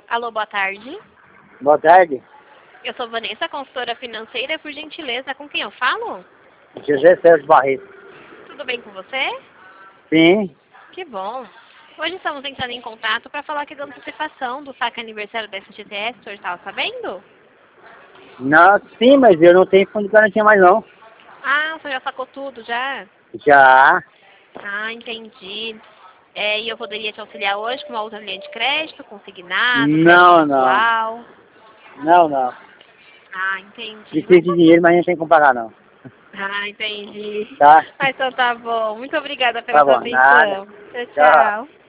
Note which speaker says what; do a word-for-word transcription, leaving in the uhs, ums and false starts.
Speaker 1: Alô, boa tarde.
Speaker 2: Boa tarde.
Speaker 1: Eu sou Vanessa, consultora financeira. Por gentileza, com quem eu falo?
Speaker 2: José Sérgio Barreto.
Speaker 1: Tudo bem com você?
Speaker 2: Sim.
Speaker 1: Que bom. Hoje estamos entrando em contato para falar aqui da antecipação do saque aniversário da F G T S. O senhor estava sabendo?
Speaker 2: Não, sim, mas eu não tenho fundo de garantia mais não.
Speaker 1: Ah, o senhor já sacou tudo, já?
Speaker 2: Já.
Speaker 1: Ah, entendi. É, e eu poderia te auxiliar hoje com uma outra linha de crédito, consignado, crédito
Speaker 2: Não, não.
Speaker 1: pessoal.
Speaker 2: Não, não.
Speaker 1: Ah, entendi.
Speaker 2: Preciso
Speaker 1: Mas
Speaker 2: de dinheiro, mas não tem como pagar não.
Speaker 1: Ah, entendi.
Speaker 2: Tá?
Speaker 1: Mas então tá bom. Muito obrigada pela
Speaker 2: Tá
Speaker 1: sua
Speaker 2: bom, nada.
Speaker 1: atenção. Tchau,
Speaker 2: Tchau.
Speaker 1: tchau.